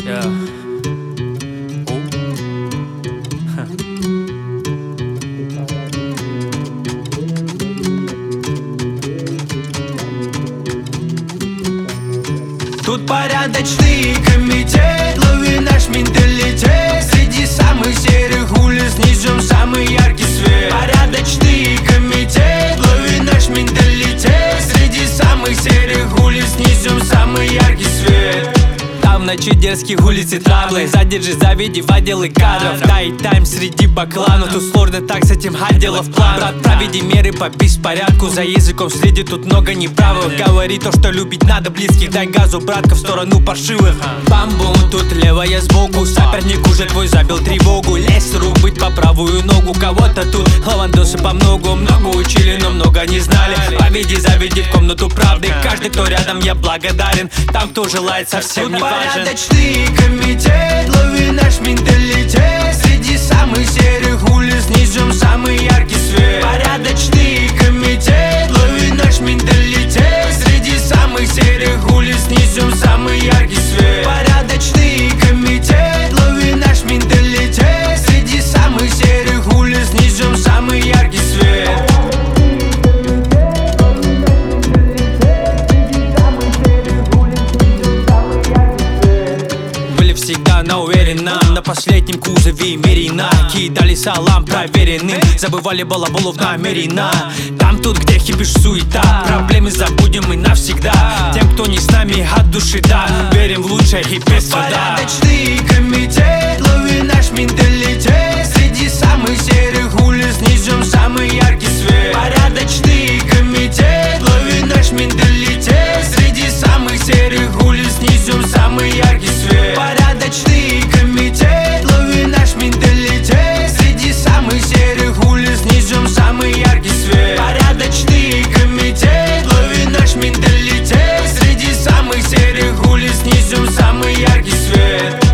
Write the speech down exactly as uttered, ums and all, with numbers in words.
Yeah. Oh. Тут порядочный комитет, лови наш менталитет. Среди самых серых улиц несем самый яркий свет. Порядочный комитет, лови наш менталитет. Среди самых серых улиц несем самый яркий свет. Там в ночи дерзких улиц и траблы. Задержи, заведи в отделы кадров. Дай тайм среди бакланов. Тут сложно так с этим отделов планов. Проведи меры по беспорядку. За языком следит, тут много неправых. Говори то, что любить надо близких. Дай газу, братка, в сторону паршивых. Бам-бум, тут левая сбоку. Соперник уже твой забил тревогу. Лезь рубить по правую ногу. Кого-то тут лавандосы по многу. Много учили, но много не знали. Поведи, заведи в комнату правды. Каждый, кто рядом, я благодарен. Там, кто желает, совсем не важен. Порядочный комитет, лови наш менталитет. Среди самых серых улиц несем самый яркий свет. Порядочный комитет, лови наш менталитет. Среди самых серых улиц несем самый яркий свет. Порядочный комитет, лови наш менталитет. Среди самых серых улиц несем самый яркий свет. Всегда на уверенном, на последнем кузове Мерина. Кидали салам проверенным, забывали балаболов намеренно. Там тут, где хипиш суета, проблемы забудем мы навсегда. Тем, кто не с нами от души, да, верим в лучшее и без труда. Порядочный комитет, лови наш менталитет. Среди самых серых улиц несем самый яркий свет. Порядочный комитет, лови наш менталитет. Среди самых серых улиц несем самый яркий свет. Порядочный комитет, лови наш менталитет. Среди самых серых улиц несем самый яркий свет. Порядочный комитет, лови наш менталитет. Среди самых серых улиц несем самый яркий свет.